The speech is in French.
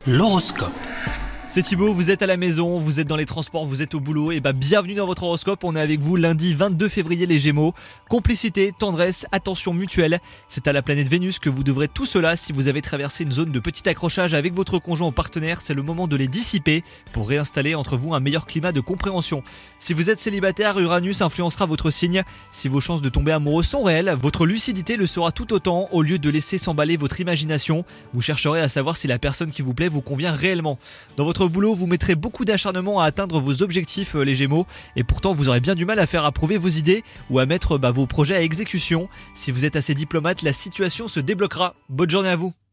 L'horoscope. C'est Thibaut, vous êtes à la maison, vous êtes dans les transports, vous êtes au boulot, et bienvenue dans votre horoscope. On est avec vous lundi 22 février les Gémeaux. Complicité, tendresse, attention mutuelle, c'est à la planète Vénus que vous devrez tout cela. Si vous avez traversé une zone de petit accrochage avec votre conjoint ou partenaire, c'est le moment de les dissiper pour réinstaller entre vous un meilleur climat de compréhension. Si vous êtes célibataire, Uranus influencera votre signe. Si vos chances de tomber amoureux sont réelles, votre lucidité le sera tout autant. Au lieu de laisser s'emballer votre imagination, vous chercherez à savoir si la personne qui vous plaît vous convient réellement. Dans votre boulot, vous mettrez beaucoup d'acharnement à atteindre vos objectifs les Gémeaux, et pourtant vous aurez bien du mal à faire approuver vos idées ou à mettre vos projets à exécution. Si vous êtes assez diplomate, la situation se débloquera. Bonne journée à vous.